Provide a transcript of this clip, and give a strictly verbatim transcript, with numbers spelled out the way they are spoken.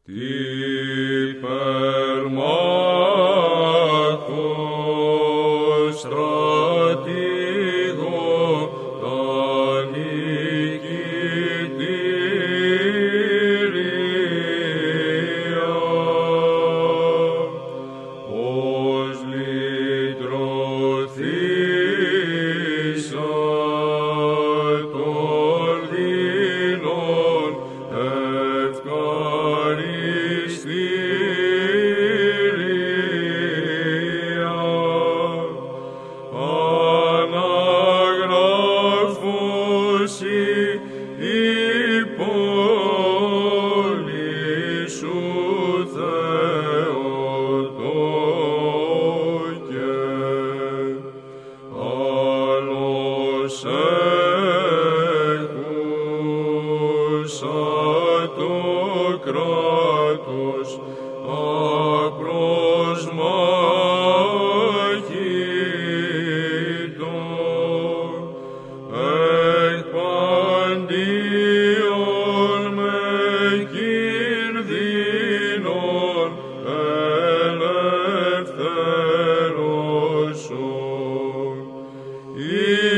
υπερμάχος στρατηγό τα νικητήρια, ως λυτρωθήσα των δεινών ευχαριστήρια, αναγράφωση η πόλη σου Θεοτόκε, άλλος έχουσα το κράτος απροσμάχητο, εκ παντίον με κινδύνων ελευθερώσον.